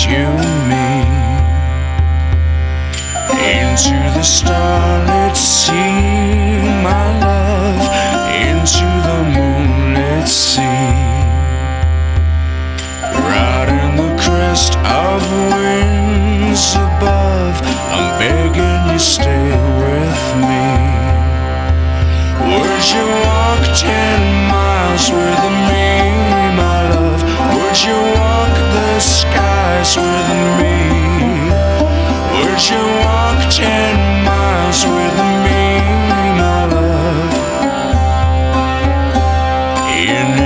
you mean? Into the starlit sea, my love, into the moonlit sea. Riding the crest of winds above, I'm begging you stay with me. Would you walk 10 miles with me, my love? Would you walk the skies with me? Would you walk 10 miles with me, my love? In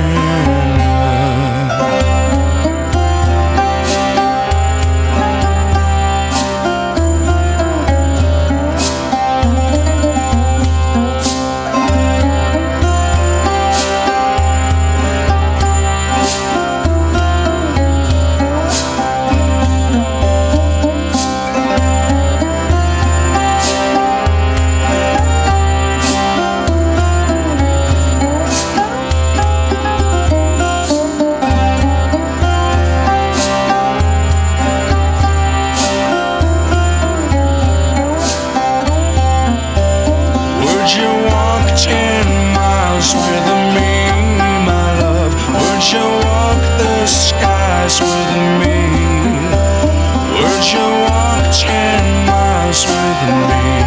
would you walk 10 miles with me, my love? Would you walk the skies with me? Would you walk 10 miles with me?